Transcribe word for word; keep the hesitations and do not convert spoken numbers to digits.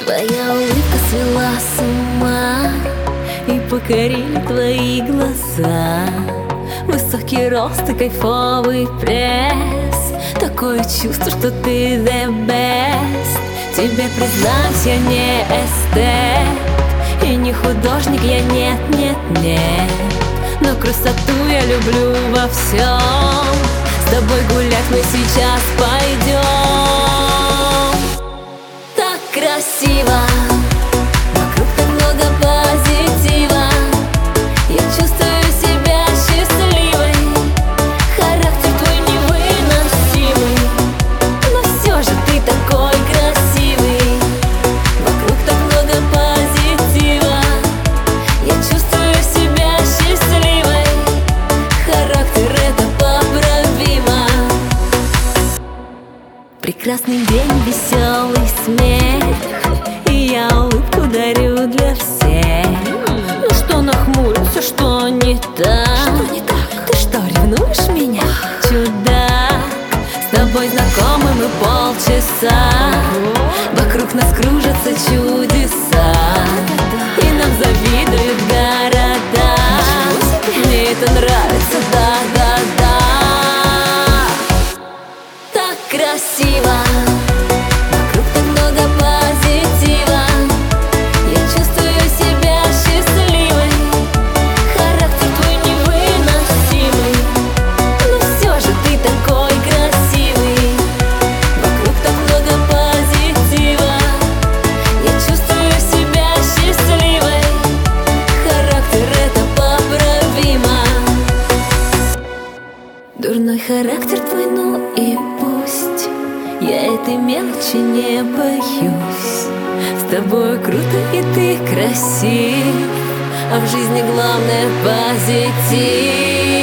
Твоя улыбка свела с ума, и покорили твои глаза. Высокий рост и кайфовый пресс, такое чувство, что ты the best. Тебе признаюсь, я не эстет и не художник, я нет, нет, нет. Но красоту я люблю во всем. С тобой гулять мы сейчас пойдем. Так красиво, вокруг так много позитива. Я чувствую себя счастливой. Характер твой невыносимый, но все же ты такой красивый. Вокруг так много позитива. Я чувствую себя счастливой. Характер — это поправимо. Прекрасный день, веселый смех, и я улыбку дарю для всех. Ну что нахмурился, что не так? Что не так? Ты что, ревнуешь меня, чудак? С тобой знакомы мы полчаса, вокруг нас кружатся чудеса, и нам завидуют города. Мне это нравится, да-да-да. Так красиво, вокруг так много позитива. Я чувствую себя счастливой. Характер твой невыносимый, но все же ты такой красивый. Вокруг так много позитива. Я чувствую себя счастливой. Характер — это поправимо. Дурной характер твой, ну и пусть. Я этой мелочи не боюсь. С тобой круто и ты красив, а в жизни главное позитив.